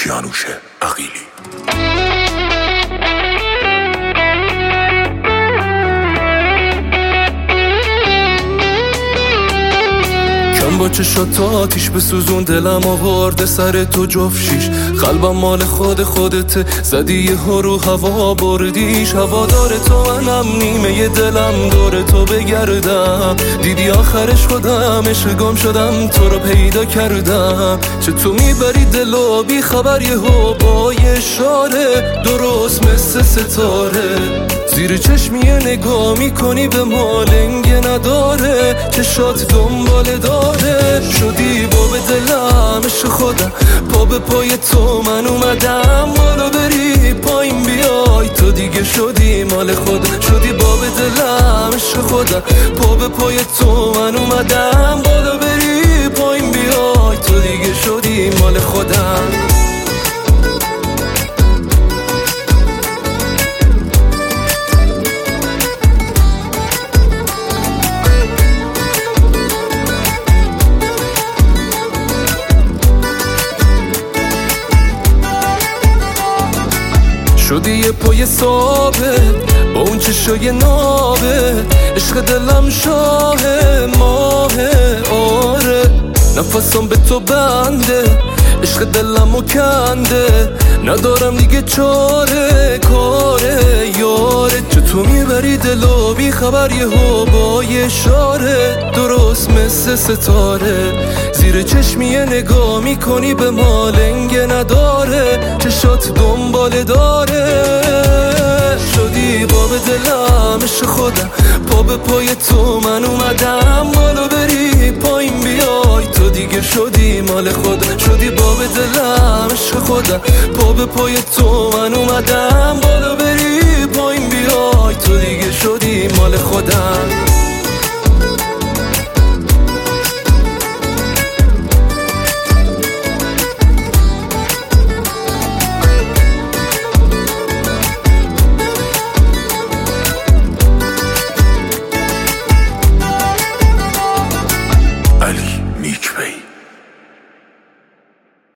کیانوش عقیلی. با چشات آتیش بسوزون دلم آورده سر تو جفشیش، قلبم مال خودته، زدی یه ها رو هوا بردیش. هوادار تو منم، نیمه دلم دور تو بگردم. دیدی آخرش خودم عشق گم شدم، تو رو پیدا کردم. چه تو میبری دلو بی خبر یه ها با یه اشاره، درست مثل ستاره. زیر چشمیه نگاه میکنی به ما لنگه نداره، چشات دنباله داره. شدی باب دلم عشق خودم، پا به پای تو من اومدم. بالا بری پایین بیای، تو دیگه شدی مال خودم. شدی باب دلم عشق خودم، پا به پای تو من اومدم. بالا بری پایین بیای، تو دیگه شدی مال خودم. شدی یه پای ثابت با اون چشای نابه، عشق دلم شاه ماهه. آره نفسم به تو بنده، عشق دلمو کنده. ندارم دیگه چاره، کاره یاره. چه تو میبری دلو بی خبر یه ها با یه اشاره، درست مثل ستاره. زیر چشمیه نگاه میکنی به ما لنگه نداره، چشات دنباله داره. شدی باب دلم عشق خودم، پا به پای تو من اومدم. بالا بری پایین بیای، تو دیگه شدی مال خودم. شدی باب دلم عشق خودم، پا به پای تو من اومدم. بالا بری پایین بیای، تو دیگه شدی